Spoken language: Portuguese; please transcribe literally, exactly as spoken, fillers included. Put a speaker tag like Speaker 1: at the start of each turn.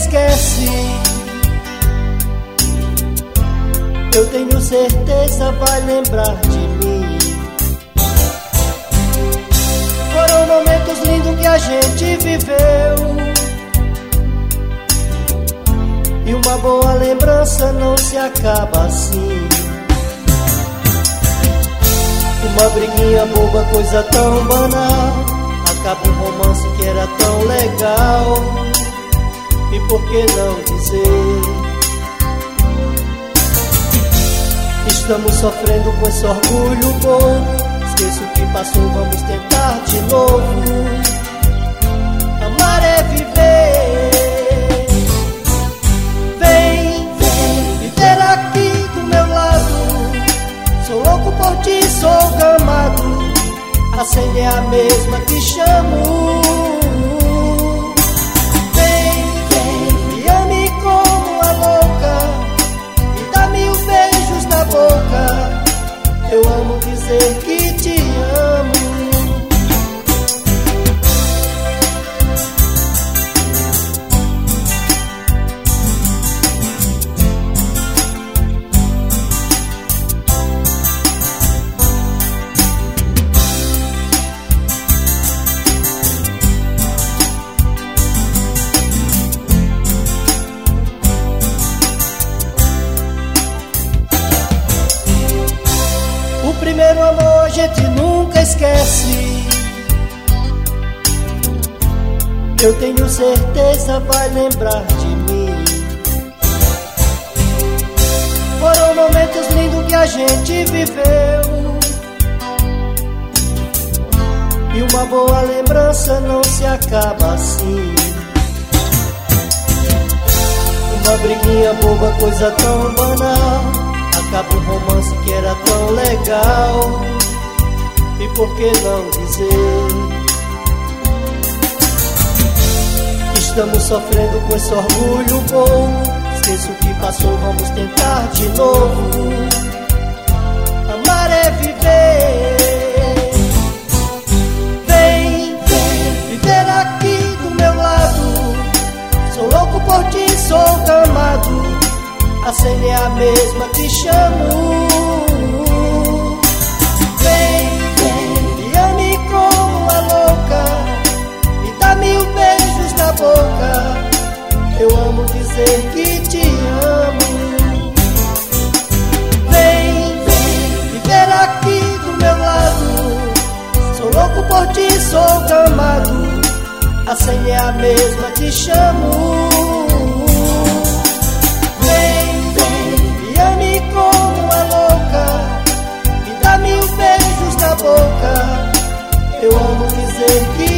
Speaker 1: esquece. Eu tenho certeza vai lembrar de mim. Foram momentos lindos que a gente viveu, e uma boa lembrança não se acaba assim. Uma briguinha boba, coisa tão banal, acaba um romance que era tão legal. E por que não dizer? Estamos sofrendo com esse orgulho bom. Esqueça o que passou, vamos tentar de novo. Amar é viver. Vem, vem viver aqui do meu lado. Sou louco por ti, sou gamado. A senha é a mesma que chamo. Vem, vem, me ame como a louca. Me dá mil beijos na boca. Eu amo dizer que te amo. O primeiro amor a gente nunca esquece. Eu tenho certeza vai lembrar de mim. Foram momentos lindos que a gente viveu, e uma boa lembrança não se acaba assim. Uma briguinha boba, coisa tão banal, acaba um romance que era tão legal. E por que não dizer? Estamos sofrendo com esse orgulho bom. Esqueça o que passou, vamos tentar de novo. Amar é viver. Vem, vem viver aqui do meu lado. Sou louco por ti, sou gamado. A senha é a mesma que chamo. Vem, vem, me ame como a louca. Me dá mil beijos na boca. Eu amo dizer que te amo. Vem, vem, viver aqui do meu lado. Sou louco por ti, sou gamado. A senha é a mesma que chamo. Como a louca, me dá mil beijos na boca. Eu amo dizer que